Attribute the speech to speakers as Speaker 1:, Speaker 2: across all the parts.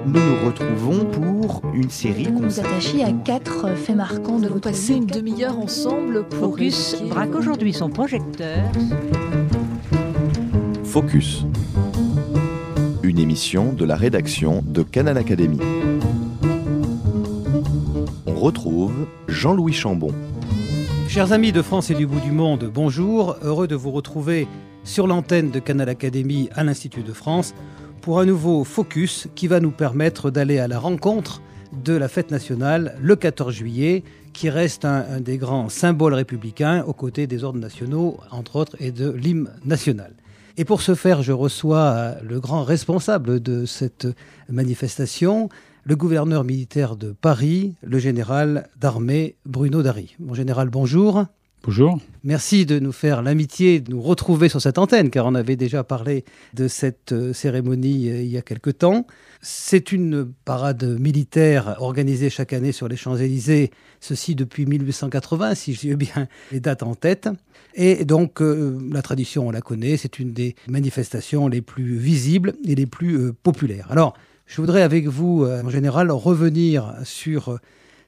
Speaker 1: nous nous retrouvons pour une série
Speaker 2: Vous nous attachez à 4 faits marquants de votre vie.
Speaker 3: Passer une demi-heure ensemble pour
Speaker 4: Focus braque aujourd'hui son projecteur.
Speaker 5: Focus, une émission de la rédaction de Canal Académie. On retrouve Jean-Louis Chambon.
Speaker 6: Chers amis de France et du bout du monde, bonjour. Heureux de vous retrouver sur l'antenne de Canal Académie à l'Institut de France pour un nouveau Focus qui va nous permettre d'aller à la rencontre de la fête nationale le 14 juillet, qui reste un des grands symboles républicains aux côtés des ordres nationaux, entre autres, et de l'hymne national. Et pour ce faire, je reçois le grand responsable de cette manifestation, le gouverneur militaire de Paris, le général d'armée Bruno Darry. Mon général, bonjour.
Speaker 7: Bonjour.
Speaker 6: Merci de nous faire l'amitié de nous retrouver sur cette antenne, car on avait déjà parlé de cette cérémonie il y a quelque temps. C'est une parade militaire organisée chaque année sur les Champs-Élysées, ceci depuis 1880, si j'ai bien les dates en tête. Et donc, la tradition, on la connaît, c'est une des manifestations les plus visibles et les plus populaires. Alors, je voudrais avec vous, en général, revenir sur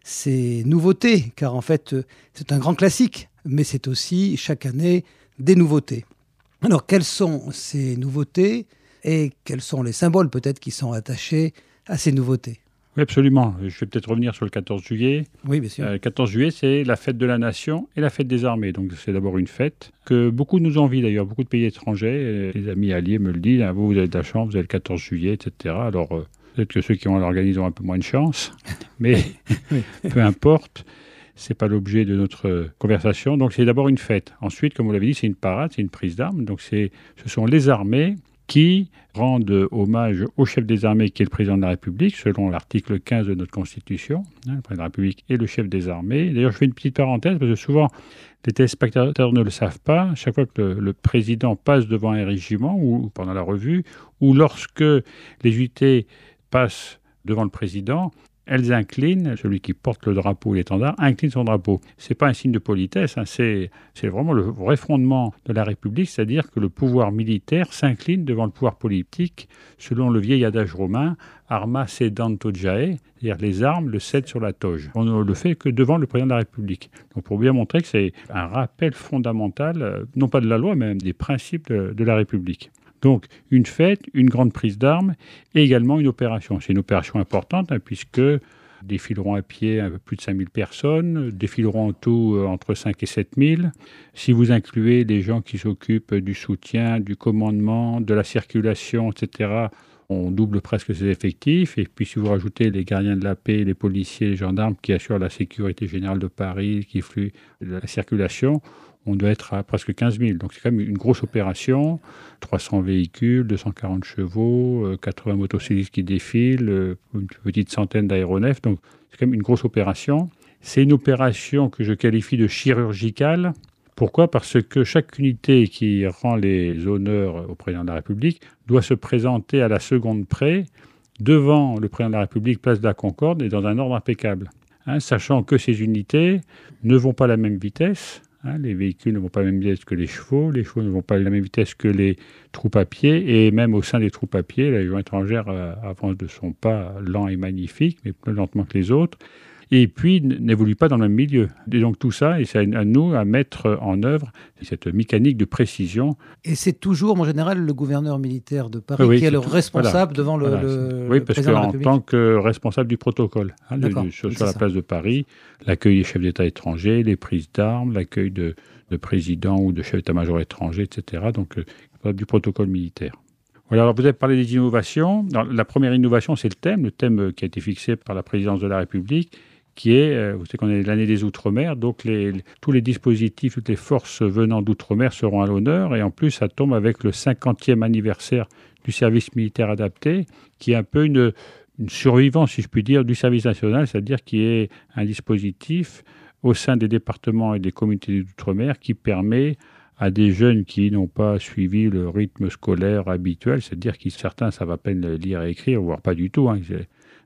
Speaker 6: ces nouveautés, car en fait, c'est un grand classique, mais c'est aussi, chaque année, des nouveautés. Alors, quelles sont ces nouveautés et quels sont les symboles, peut-être, qui sont attachés à ces nouveautés ?
Speaker 7: Oui, absolument. Je vais peut-être revenir sur le 14 juillet.
Speaker 6: Oui, bien sûr.
Speaker 7: Le 14 juillet, c'est la fête de la nation et la fête des armées. Donc, c'est d'abord une fête que beaucoup nous envient, d'ailleurs. Beaucoup de pays étrangers, les amis alliés me le disent. Hein, vous avez de la chance, vous avez le 14 juillet, etc. Alors, peut-être que ceux qui l'organisent ont un peu moins de chance, mais peu importe. Ce n'est pas l'objet de notre conversation. Donc, c'est d'abord une fête. Ensuite, comme vous l'avez dit, c'est une parade, c'est une prise d'armes. Donc, ce sont les armées qui rendent hommage au chef des armées, qui est le président de la République, selon l'article 15 de notre Constitution. Le président de la République est le chef des armées. D'ailleurs, je fais une petite parenthèse, parce que souvent, les téléspectateurs ne le savent pas. Chaque fois que le président passe devant un régiment, ou pendant la revue, ou lorsque les unités passent devant le président, elles inclinent, celui qui porte le drapeau, l'étendard, incline son drapeau. Ce n'est pas un signe de politesse, hein, c'est vraiment le vrai fondement de la République, c'est-à-dire que le pouvoir militaire s'incline devant le pouvoir politique, selon le vieil adage romain, arma sedant togae, c'est-à-dire les armes le cèdent sur la toge. On ne le fait que devant le président de la République. Donc pour bien montrer que c'est un rappel fondamental, non pas de la loi, mais même des principes de la République. Donc, une fête, une grande prise d'armes et également une opération. C'est une opération importante puisque défileront à pied un peu plus de 5000 personnes, défileront en tout entre 5 et 7000. Si vous incluez les gens qui s'occupent du soutien, du commandement, de la circulation, etc., on double presque ses effectifs. Et puis, si vous rajoutez les gardiens de la paix, les policiers, les gendarmes qui assurent la sécurité générale de Paris, qui fluent la circulation, on doit être à presque 15 000. Donc, c'est quand même une grosse opération. 300 véhicules, 240 chevaux, 80 motocyclistes qui défilent, une petite centaine d'aéronefs. Donc, c'est quand même une grosse opération. C'est une opération que je qualifie de chirurgicale. Pourquoi ? Parce que chaque unité qui rend les honneurs au président de la République doit se présenter à la seconde près devant le président de la République, place de la Concorde, et dans un ordre impeccable. Sachant que ces unités ne vont pas à la même vitesse. Les véhicules ne vont pas à la même vitesse que les chevaux ne vont pas à la même vitesse que les troupes à pied, et même au sein des troupes à pied, la Légion étrangère avance de son pas lent et magnifique, mais plus lentement que les autres, et puis n'évolue pas dans le même milieu. Et donc tout ça, et c'est à nous à mettre en œuvre cette mécanique de précision.
Speaker 6: Et c'est toujours, mon général, le gouverneur militaire de Paris qui est le responsable devant le
Speaker 7: oui,
Speaker 6: président de la
Speaker 7: parce
Speaker 6: République.
Speaker 7: qu'en tant que responsable du protocole, sur la place de Paris, l'accueil des chefs d'État étrangers, les prises d'armes, l'accueil de présidents ou de chefs d'état-major étrangers, etc. Donc, du protocole militaire. Voilà, alors vous avez parlé des innovations. Alors, la première innovation, c'est le thème qui a été fixé par la présidence de la République, qui est, vous savez qu'on est l'année des Outre-mer, donc tous les dispositifs, toutes les forces venant d'Outre-mer seront à l'honneur, et en plus ça tombe avec le 50e anniversaire du service militaire adapté, qui est un peu une survivance, si je puis dire, du service national, c'est-à-dire qui est un dispositif au sein des départements et des communautés d'Outre-mer qui permet à des jeunes qui n'ont pas suivi le rythme scolaire habituel, c'est-à-dire que certains savent à peine lire et écrire, voire pas du tout,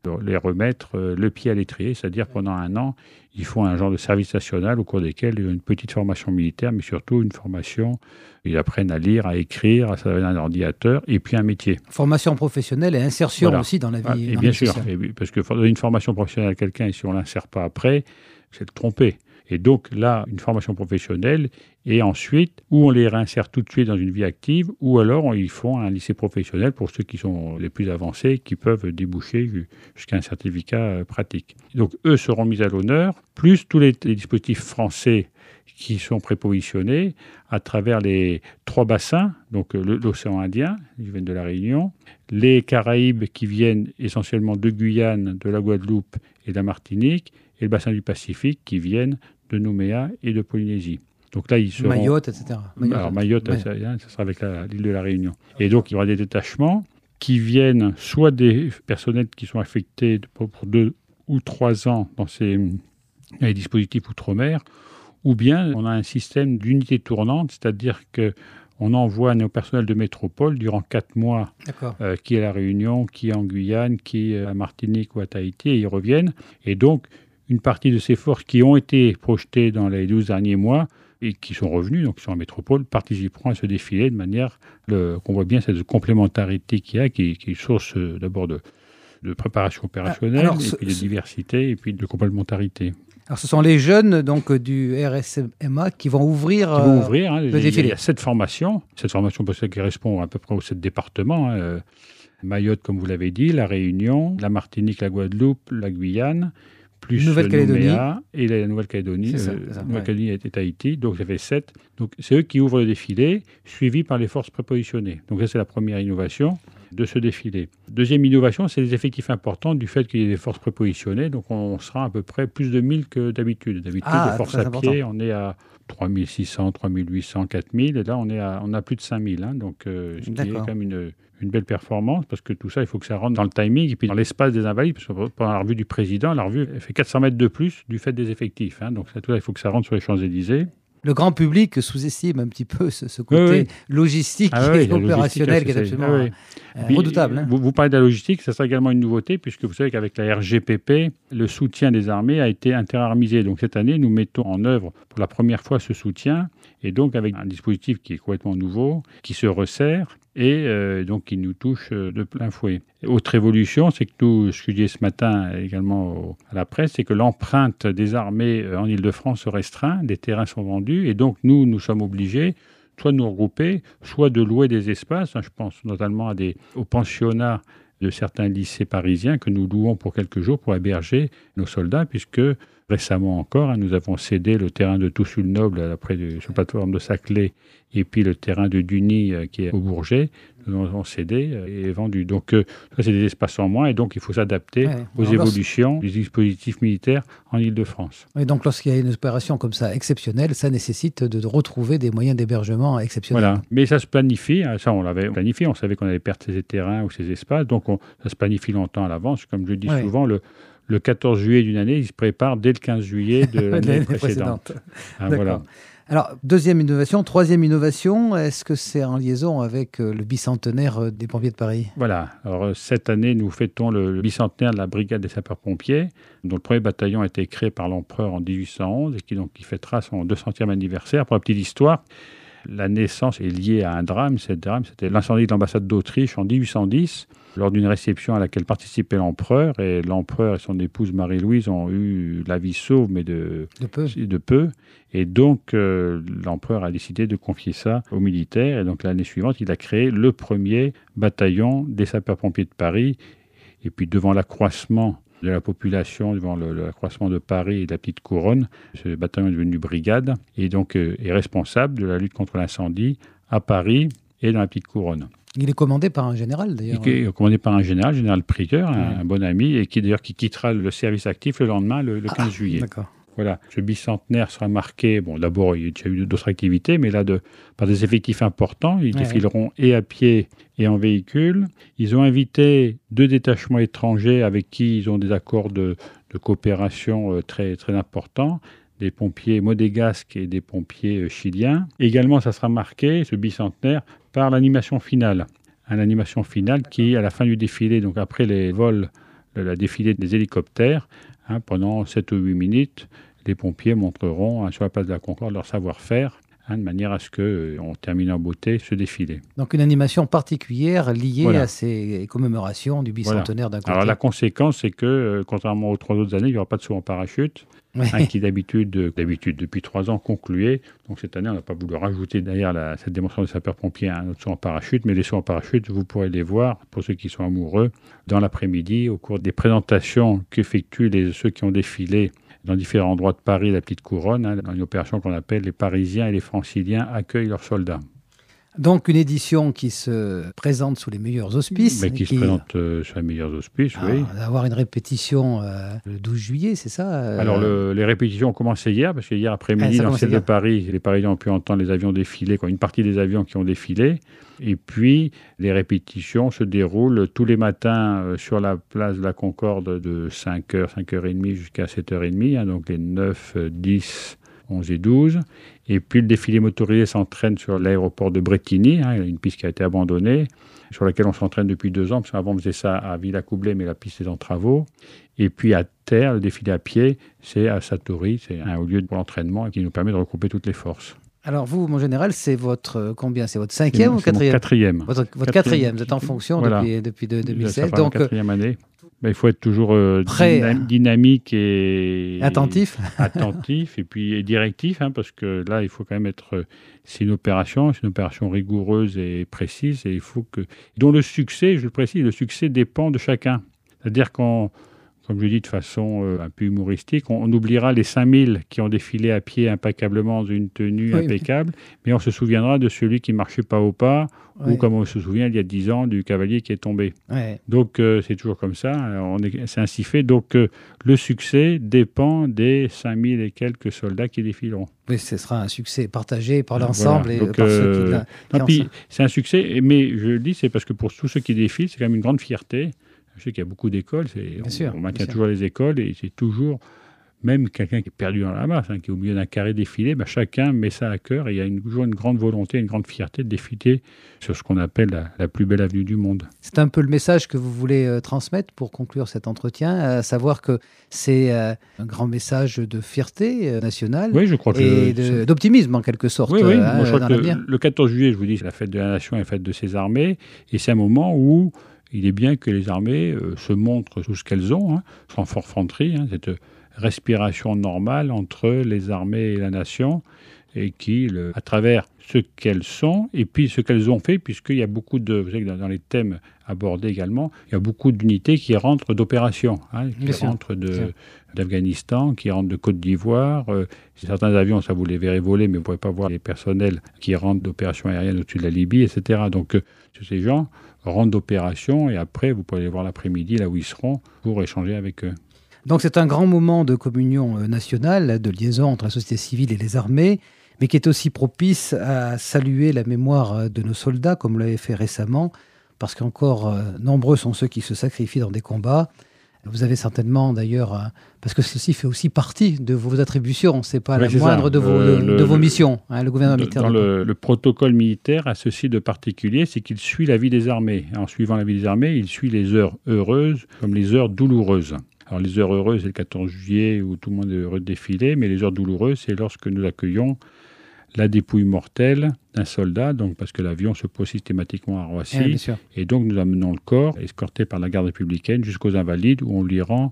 Speaker 7: les remettre le pied à l'étrier, c'est-à-dire pendant un an, ils font un genre de service national au cours desquels ils ont une petite formation militaire, mais surtout une formation, ils apprennent à lire, à écrire, à servir un ordinateur, et puis un métier.
Speaker 6: Formation professionnelle et insertion aussi dans la vie.
Speaker 7: Et bien sûr, parce que donner une formation professionnelle à quelqu'un, et si on ne l'insère pas après, c'est le tromper. Et donc là, une formation professionnelle, et ensuite, ou on les réinsère tout de suite dans une vie active, ou alors ils font un lycée professionnel pour ceux qui sont les plus avancés, qui peuvent déboucher jusqu'à un certificat pratique. Donc eux seront mis à l'honneur, plus tous les dispositifs français qui sont prépositionnés à travers les 3 bassins, donc l'océan Indien, qui viennent de la Réunion, les Caraïbes qui viennent essentiellement de Guyane, de la Guadeloupe et de la Martinique, et le bassin du Pacifique qui viennent de Nouméa et de Polynésie. Donc là, ils seront...
Speaker 6: Mayotte, etc.
Speaker 7: Mayotte, ça sera avec l'île de la Réunion. Et donc, il y aura des détachements qui viennent soit des personnels qui sont affectés pour 2 ou 3 ans dans les dispositifs outre-mer, ou bien on a un système d'unité tournante, c'est-à-dire qu'on envoie nos personnels de métropole durant 4 mois, qui est à la Réunion, qui est en Guyane, qui est à Martinique ou à Tahiti, et ils reviennent. Et donc, une partie de ces forces qui ont été projetées dans les 12 derniers mois et qui sont revenus, donc qui sont en métropole, participeront à ce défilé de manière qu'on voit bien cette complémentarité qu'il y a, qui est source d'abord de préparation opérationnelle, et puis de diversité, et puis de complémentarité.
Speaker 6: Alors ce sont les jeunes donc, du RSMA qui vont ouvrir, le défilé.
Speaker 7: Il y a 7 formations. Cette formation parce qu'elle correspond à peu près aux 7 départements. Mayotte, comme vous l'avez dit, la Réunion, la Martinique, la Guadeloupe, la Guyane, plus Nouméa et la Nouvelle-Calédonie, Nouvelle-Calédonie et Tahiti, donc ça fait 7. Donc c'est eux qui ouvrent le défilé, suivis par les forces prépositionnées. Donc ça c'est la première innovation de ce défilé. Deuxième innovation, c'est les effectifs importants du fait qu'il y ait des forces prépositionnées, donc on sera à peu près plus de 1000 que d'habitude. D'habitude, les forces à pied, on est à 3600, 3800, 4000, et là on a plus de 5000, donc ce qui est quand même une belle performance, parce que tout ça, il faut que ça rentre dans le timing et puis dans l'espace des Invalides, parce que pendant la revue du président, la revue elle fait 400 mètres de plus du fait des effectifs. Donc tout ça, il faut que ça rentre sur les Champs-Élysées.
Speaker 6: Le grand public sous-estime un petit peu ce côté logistique et opérationnel qui est absolument redoutable.
Speaker 7: Vous parlez de la logistique, ça sera également une nouveauté, puisque vous savez qu'avec la RGPP, le soutien des armées a été interarmisé. Donc cette année, nous mettons en œuvre pour la première fois ce soutien, et donc avec un dispositif qui est complètement nouveau, qui se resserre, et donc qui nous touche de plein fouet. Autre évolution, c'est que nous, ce que je disais ce matin également à la presse, c'est que l'empreinte des armées en Île-de-France se restreint, des terrains sont vendus, et donc nous sommes obligés soit de nous regrouper, soit de louer des espaces. Je pense notamment aux pensionnats de certains lycées parisiens que nous louons pour quelques jours pour héberger nos soldats, puisque récemment encore, nous avons cédé le terrain de Toussul-Noble sur la plateforme de Saclay, et puis le terrain de Duny qui est au Bourget, nous avons cédé et vendu. Donc ça, c'est des espaces en moins, et donc il faut s'adapter aux évolutions des dispositifs militaires en Île-de-France.
Speaker 6: Et donc lorsqu'il y a une opération comme ça exceptionnelle, ça nécessite de retrouver des moyens d'hébergement exceptionnels.
Speaker 7: Voilà, mais ça se planifie, ça on l'avait planifié, on savait qu'on allait perdre ces terrains ou ces espaces, donc ça se planifie longtemps à l'avance. Comme je dis souvent, le 14 juillet d'une année, il se prépare dès le 15 juillet de l'année précédente. Voilà.
Speaker 6: Alors, deuxième innovation. Troisième innovation, est-ce que c'est en liaison avec le bicentenaire des pompiers de Paris ?
Speaker 7: Voilà. Alors, cette année, nous fêtons le bicentenaire de la brigade des sapeurs-pompiers, dont le premier bataillon a été créé par l'empereur en 1811 et qui fêtera son 200e anniversaire. Pour la petite histoire, la naissance est liée à un drame. Ce drame, c'était l'incendie de l'ambassade d'Autriche en 1810, lors d'une réception à laquelle participait l'empereur. Et l'empereur et son épouse Marie-Louise ont eu la vie sauve, mais de peu. Et donc, l'empereur a décidé de confier ça aux militaires. Et donc, l'année suivante, il a créé le premier bataillon des sapeurs-pompiers de Paris. Et puis, devant l'accroissement de la population, devant l'accroissement de Paris et de la petite couronne, ce bataillon est devenu brigade et donc est responsable de la lutte contre l'incendie à Paris et dans la petite couronne.
Speaker 6: Il est commandé par un général, d'ailleurs.
Speaker 7: Il est commandé par un général Prieur, un bon ami, et qui quittera le service actif le lendemain, le 15 juillet.
Speaker 6: D'accord.
Speaker 7: Voilà, ce bicentenaire sera marqué, d'abord, il y a déjà eu d'autres activités, mais là, par des effectifs importants. Ils défileront et à pied et en véhicule. Ils ont invité 2 détachements étrangers avec qui ils ont des accords de coopération très, très importants, des pompiers modégasques et des pompiers chiliens. Également, ça sera marqué, ce bicentenaire, par l'animation finale. Une animation finale qui, à la fin du défilé, donc après les vols la défilée des hélicoptères. Pendant 7 ou 8 minutes, les pompiers montreront sur la place de la Concorde leur savoir-faire, de manière à ce qu'on termine en beauté ce défilé.
Speaker 6: Donc une animation particulière liée
Speaker 7: Voilà.
Speaker 6: à ces commémorations du bicentenaire d'un côté.
Speaker 7: Alors la conséquence, c'est que, contrairement aux 3 autres années, il n'y aura pas de saut en parachute,
Speaker 6: Ouais.
Speaker 7: qui d'habitude, depuis 3 ans, concluait. Donc cette année, on n'a pas voulu rajouter derrière cette démonstration des sapeurs-pompiers un autre saut en parachute, mais les sauts en parachute, vous pourrez les voir, pour ceux qui sont amoureux, dans l'après-midi, au cours des présentations qu'effectuent ceux qui ont défilé dans différents endroits de Paris, la Petite Couronne, dans une opération qu'on appelle « Les Parisiens et les Franciliens accueillent leurs soldats ».
Speaker 6: Donc une édition qui se présente sous les meilleurs auspices.
Speaker 7: Mais qui se présente sur les meilleurs auspices, oui.
Speaker 6: D'avoir une répétition le 12 juillet, c'est ça
Speaker 7: Alors les répétitions ont commencé hier, parce que hier après-midi, dans le ciel de Paris, les Parisiens ont pu entendre les avions défiler, une partie des avions qui ont défilé. Et puis les répétitions se déroulent tous les matins sur la place de la Concorde de 5h, 5h30 jusqu'à 7h30, donc les 9, 10, 11 et 12. Et puis le défilé motorisé s'entraîne sur l'aéroport de Brétigny, une piste qui a été abandonnée, sur laquelle on s'entraîne depuis 2 ans, parce qu'avant on faisait ça à Villacoublay, mais la piste est en travaux. Et puis à terre, le défilé à pied, c'est à Satory, c'est un haut lieu pour l'entraînement qui nous permet de regrouper toutes les forces.
Speaker 6: Alors vous, mon général, c'est votre combien ? C'est votre 5e ou 4e ?
Speaker 7: Quatrième.
Speaker 6: Votre 4e, vous êtes en fonction depuis 2016.
Speaker 7: Ça donc 4e année. Il faut être toujours dynamique et
Speaker 6: attentif
Speaker 7: et puis directif, parce que là, il faut quand même être... C'est une opération rigoureuse et précise, et il faut dont le succès, je le précise, le succès dépend de chacun. C'est-à-dire comme je dis de façon un peu humoristique, on oubliera les 5000 qui ont défilé à pied impeccablement dans une tenue impeccable, mais on se souviendra de celui qui ne marchait pas au pas, ou comme on se souvient il y a 10 ans du cavalier qui est tombé. Ouais. Donc c'est toujours comme ça, c'est ainsi fait. Donc le succès dépend des 5000 et quelques soldats qui défileront.
Speaker 6: Oui, ce sera un succès partagé par l'ensemble et par ceux
Speaker 7: qui c'est un succès, mais je le dis, c'est parce que pour tous ceux qui défilent, c'est quand même une grande fierté. Je sais qu'il y a beaucoup d'écoles, on maintient toujours les écoles, et c'est toujours, même quelqu'un qui est perdu dans la masse, qui est au milieu d'un carré défilé, chacun met ça à cœur, et il y a toujours une grande volonté, une grande fierté de défiler sur ce qu'on appelle la plus belle avenue du monde.
Speaker 6: C'est un peu le message que vous voulez transmettre pour conclure cet entretien, à savoir que c'est un grand message de fierté nationale,
Speaker 7: oui, je crois
Speaker 6: et d'optimisme en quelque sorte.
Speaker 7: Oui, moi, je crois que le 14 juillet, je vous dis, c'est la fête de la nation et la fête de ses armées, et c'est un moment où il est bien que les armées se montrent tout ce qu'elles ont, sans forfanterie, cette respiration normale entre les armées et la nation, et qui, à travers ce qu'elles sont, et puis ce qu'elles ont fait, puisqu'il y a beaucoup de... Vous savez que dans les thèmes abordés également, il y a beaucoup d'unités qui rentrent d'opérations, qui rentrent d'Afghanistan, qui rentrent de Côte d'Ivoire. Certains avions, ça vous les verrez voler, mais vous ne pourrez pas voir les personnels qui rentrent d'opérations aériennes au-dessus de la Libye, etc. Donc, tous ces gens rentrent d'opérations, et après, vous pourrez les voir l'après-midi, là où ils seront, pour échanger avec eux.
Speaker 6: Donc c'est un grand moment de communion nationale, de liaison entre la société civile et les armées, mais qui est aussi propice à saluer la mémoire de nos soldats, comme vous l'avez fait récemment, parce qu'encore nombreux sont ceux qui se sacrifient dans des combats. Vous avez certainement d'ailleurs, parce que ceci fait aussi partie de vos attributions, c'est pas la moindre de vos missions, le gouvernement militaire.
Speaker 7: Dans le protocole militaire a ceci de particulier, c'est qu'il suit la vie des armées. En suivant la vie des armées, il suit les heures heureuses comme les heures douloureuses. Alors les heures heureuses, c'est le 14 juillet où tout le monde est heureux de défiler, mais les heures douloureuses, c'est lorsque nous accueillons la dépouille mortelle d'un soldat, donc parce que l'avion se pose systématiquement à Roissy, et donc nous amenons le corps, escorté par la garde républicaine, jusqu'aux Invalides, où on lui rend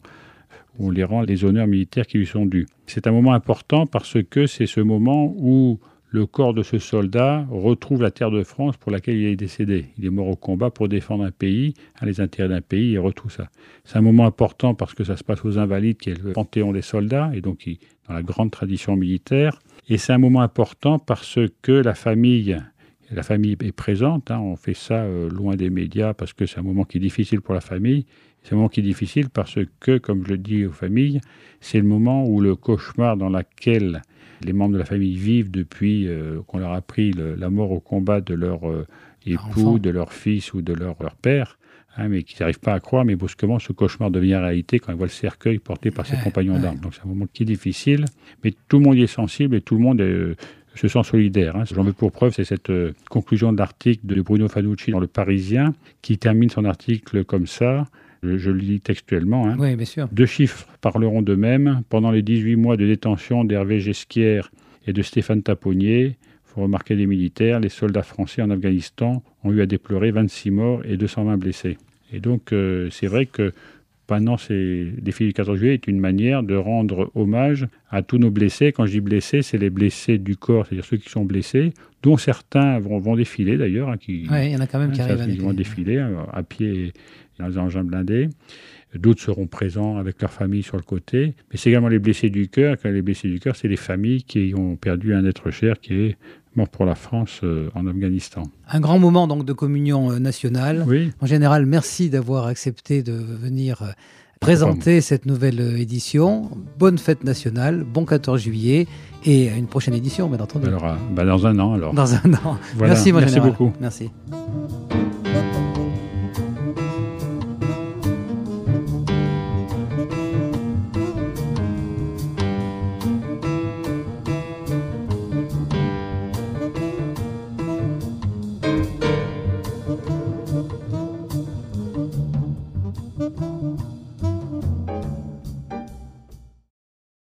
Speaker 7: les honneurs militaires qui lui sont dus. C'est un moment important parce que c'est ce moment où le corps de ce soldat retrouve la terre de France pour laquelle il est décédé. Il est mort au combat pour défendre un pays, les intérêts d'un pays, et retrouve ça. C'est un moment important parce que ça se passe aux Invalides, qui est le panthéon des soldats, et donc dans la grande tradition militaire. Et c'est un moment important parce que la famille est présente. On fait ça loin des médias parce que c'est un moment qui est difficile pour la famille. C'est un moment qui est difficile parce que, comme je le dis aux familles, c'est le moment où le cauchemar dans lequel les membres de la famille vivent depuis qu'on leur a pris la mort au combat de leur époux, de leur fils ou de leur père, mais qui n'arrivent pas à croire, mais brusquement, ce cauchemar devient réalité quand ils voient le cercueil porté par ses compagnons d'armes. Donc c'est un moment qui est difficile, mais tout le monde y est sensible et tout le monde se sent solidaire. J'en veux pour preuve, c'est cette conclusion de l'article de Bruno Fanucci dans Le Parisien, qui termine son article comme ça. Je le lis textuellement. Hein.
Speaker 6: Oui, bien sûr.
Speaker 7: 2 chiffres parleront d'eux-mêmes. Pendant les 18 mois de détention d'Hervé Gesquière et de Stéphane Taponnier, il faut remarquer les militaires, les soldats français en Afghanistan ont eu à déplorer 26 morts et 220 blessés. Et donc, c'est vrai que pendant ces défilés du 14 juillet est une manière de rendre hommage à tous nos blessés. Quand je dis blessés, c'est les blessés du corps, c'est-à-dire ceux qui sont blessés, dont certains vont défiler d'ailleurs. Hein,
Speaker 6: il y en a quand même qui arrivent
Speaker 7: Ils vont défiler à pied et dans les engins blindés. D'autres seront présents avec leur famille sur le côté. Mais c'est également les blessés du cœur. Quand les blessés du cœur, c'est les familles qui ont perdu un être cher qui est mort pour la France en Afghanistan.
Speaker 6: Un grand moment donc de communion nationale.
Speaker 7: Oui.
Speaker 6: En général, merci d'avoir accepté de venir présenter cette nouvelle édition. Bonne fête nationale, bon 14 juillet et à une prochaine édition, bien entendu.
Speaker 7: Alors, dans un an alors.
Speaker 6: Dans un an.
Speaker 7: Voilà.
Speaker 6: Merci, mon
Speaker 7: Merci
Speaker 6: général.
Speaker 7: beaucoup.
Speaker 6: Merci.